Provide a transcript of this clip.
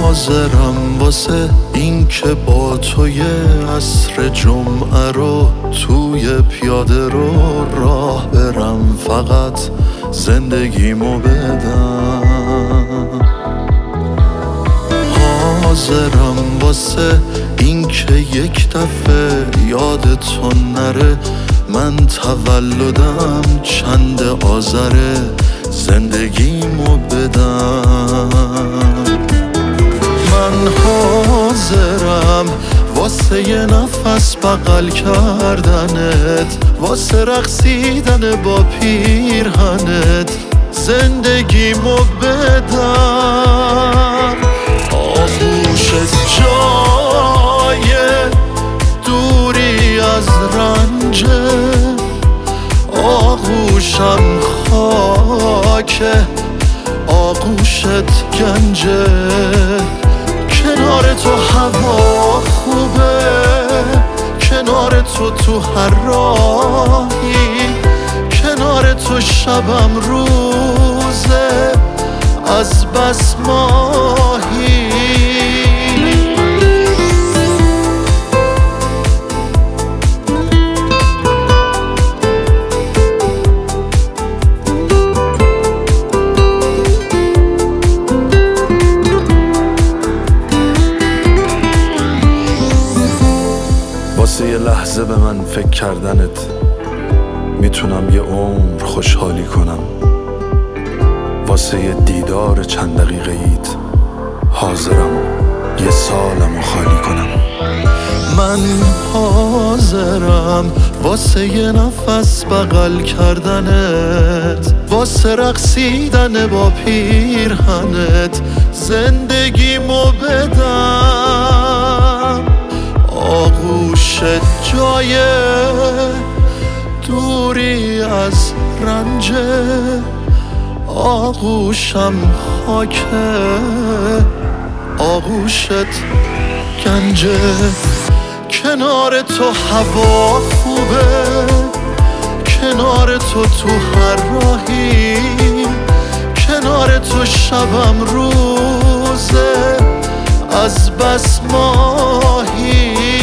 حاضرم واسه این که با توی عصر جمعه رو توی پیاده رو راه برم، فقط زندگیمو بدم. حاضرم واسه این که یک دفعه یادتون نره من تولدم چند آذره، زندگیمو بدم. من حاضرم واسه یه نفس بغل کردنت، واسه رقصیدن با پیرهنت، زندگیمو بدم. آغوشت جای دوری از رنجه، آغوشم خاکه، آغوشت گنجه. کنار تو هوا خوبه، کنار تو هر راهی، کنار تو شبم روزه از بس ماهی. واسه یه لحظه به من فکر کردنت میتونم یه عمر خوشحالی کنم. واسه یه دیدار چند دقیقه ایت حاضرم یه سالمو خالی کنم. من حاضرم واسه یه نفس بغل کردنت، واسه رقصیدن با پیرهنت، زندگیمو بدم. آغوشت جای دوری از رنجه، آغوشم خاکه، آغوشت گنجه. کنار تو هوا خوبه، کنار تو هر راهی، کنار تو شبم روزه از بس ماهی.